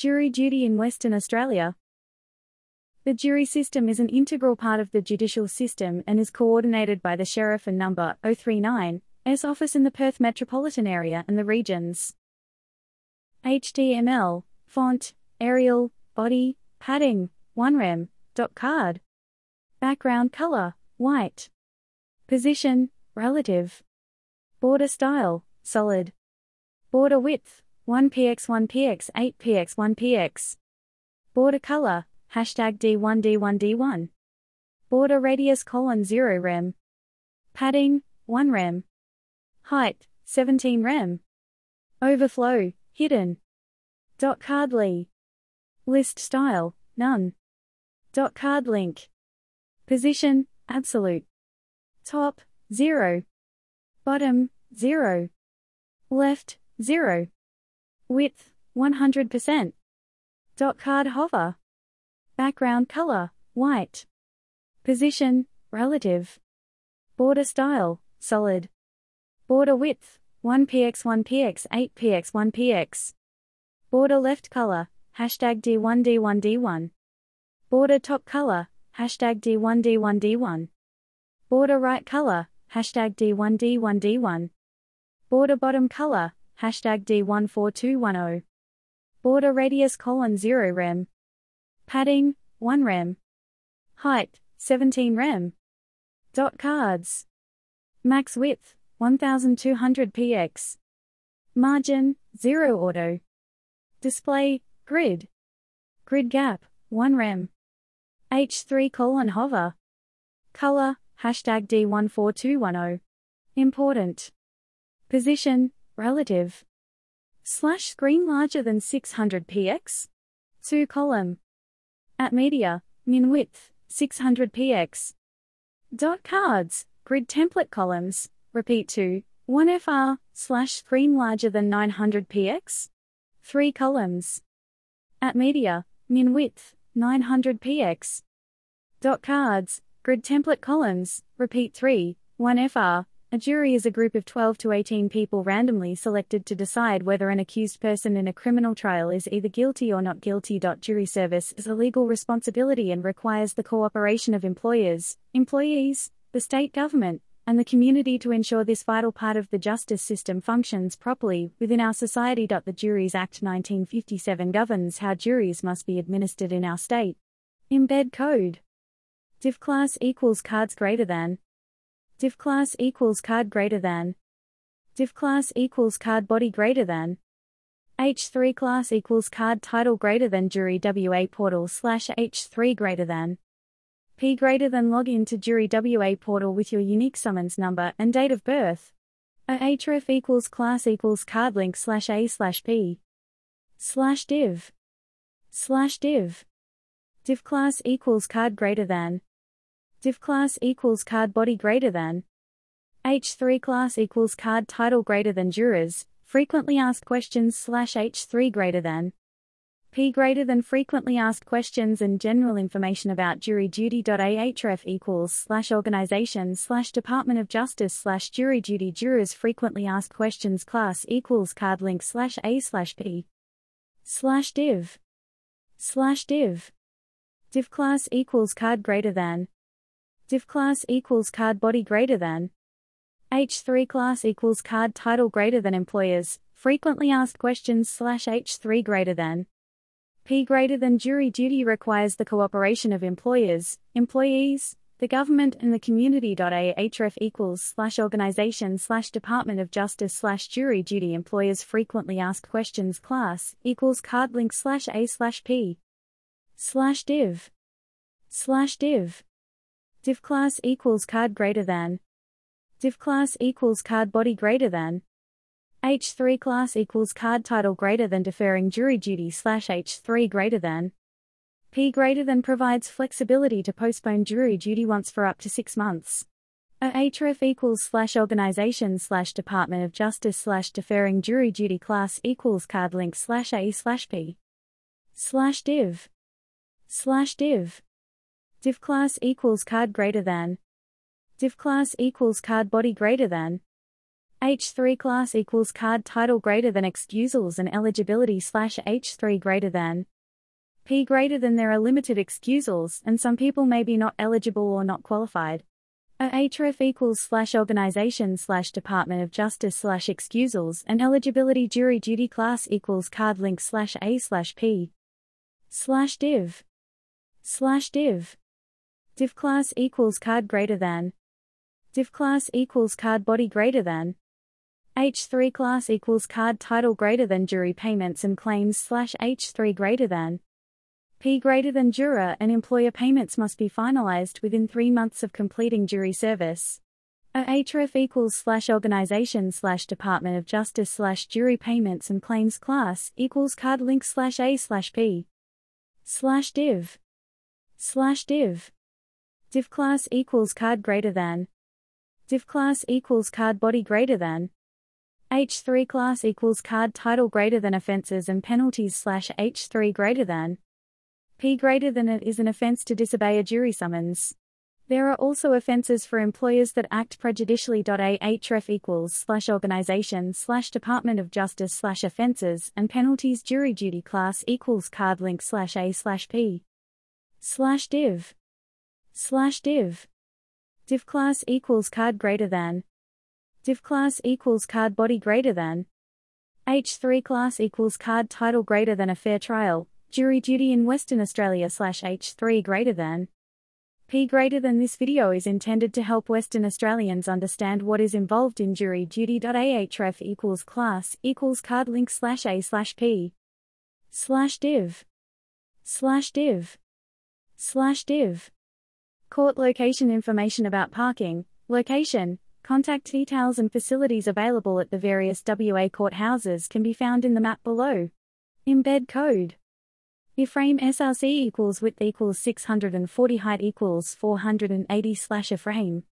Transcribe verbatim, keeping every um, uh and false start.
Jury duty in Western Australia. The jury system is an integral part of the judicial system and is coordinated by the Sheriff and Number oh three nine S office in the Perth metropolitan area and the regions. H T M L, font, Arial, body, padding, one rem, dot card. Background color, white. Position, relative. Border style, solid. Border width, one by one by eight by one by. Border color, hashtag D one D one D one. Border radius colon zero rem. Padding, one rem. Height, seventeen rem. Overflow, hidden. Dot card Lee. List style, none. Dot card link. Position, absolute. Top, zero. Bottom, zero. Left, zero. Width, one hundred percent. Dot card hover. Background color, white. Position, relative. Border style, solid. Border width, one by one by eight by one by. Border left color, hashtag D one D one D one. Border top color, hashtag D one D one D one. Border right color, hashtag D one D one D one. Border bottom color, hashtag D one four two one zero. Border radius colon zero rem. Padding, one rem. Height, seventeen rem. Dot cards. Max width, one thousand two hundred pixels. Margin, zero auto. Display, grid. Grid gap, one rem. H three colon hover. Color, hashtag D one four two one zero. Important. Position, relative. Slash screen larger than six hundred pixels. two column. At media, min width, six hundred pixels. Dot cards, grid template columns, repeat to, one F R, slash screen larger than nine hundred pixels. three columns. At media, min width, nine hundred pixels. Dot cards, grid template columns, repeat three, one F R. A jury is a group of twelve to eighteen people randomly selected to decide whether an accused person in a criminal trial is either guilty or not guilty. Jury service is a legal responsibility and requires the cooperation of employers, employees, the state government, and the community to ensure this vital part of the justice system functions properly within our society. The Juries Act nineteen fifty-seven governs how juries must be administered in our state. Embed code. Div class equals cards greater than. Div class equals card greater than. Div class equals card body greater than. H three class equals card title greater than. Jury W A portal slash H three greater than. P greater than. Log in to Jury W A portal with your unique summons number and date of birth. A href equals class equals card link slash A slash P. Slash div. Slash div. Div class equals card greater than. Div class equals card body greater than. H three class equals card title greater than. Jurors, frequently asked questions slash H three greater than. P greater than frequently asked questions and general information about jury duty. Ahref equals slash organization slash Department of Justice slash jury duty. Jurors frequently asked questions class equals card link slash A slash P. Slash div. Slash div. Div class equals card greater than. Div class equals card body greater than. H three class equals card title greater than. Employers, frequently asked questions slash H three greater than. P greater than. Jury duty requires the cooperation of employers, employees, the government and the community. Ahref equals slash organization slash Department of Justice slash jury duty. Employers frequently asked questions class equals card link slash A slash P. Slash div. Slash div. Div class equals card greater than. Div class equals card body greater than. H three class equals card title greater than. Deferring jury duty slash H three greater than. P greater than provides flexibility to postpone jury duty once for up to six months. A href equals slash organization slash Department of Justice slash deferring jury duty class equals card link slash A slash P. Slash div. Slash div. Div class equals card greater than. Div class equals card body greater than. H three class equals card title greater than excusals and eligibility slash H three greater than. P greater than there are limited excusals, and some people may be not eligible or not qualified. A href equals slash organization slash Department of Justice slash excusals and eligibility jury duty class equals card link slash A slash P slash div slash div div class equals card greater than. Div class equals card body greater than. H three class equals card title greater than jury payments and claims slash H three greater than. P greater than juror and employer payments must be finalized within three months of completing jury service. A href equals slash organization slash Department of Justice slash jury payments and claims class equals card link slash A slash P slash div slash div div class equals card greater than. Div class equals card body greater than. H three class equals card title greater than offenses and penalties slash H three greater than. P greater than it is an offense to disobey a jury summons. There are also offenses for employers that act prejudicially. A href equals slash organization slash Department of Justice slash offenses and penalties jury duty class equals card link slash A slash P slash div slash div div class equals card greater than. Div class equals card body greater than. H three class equals card title greater than a fair trial, jury duty in Western Australia slash H three greater than. P greater than. This video is intended to help Western Australians understand what is involved in jury duty. A href equals class equals card link slash A slash P slash div slash div slash div court location information about parking, location, contact details and facilities available at the various W A courthouses can be found in the map below. Embed code. If frame S R C equals width equals six hundred forty height equals four hundred eighty slash a frame,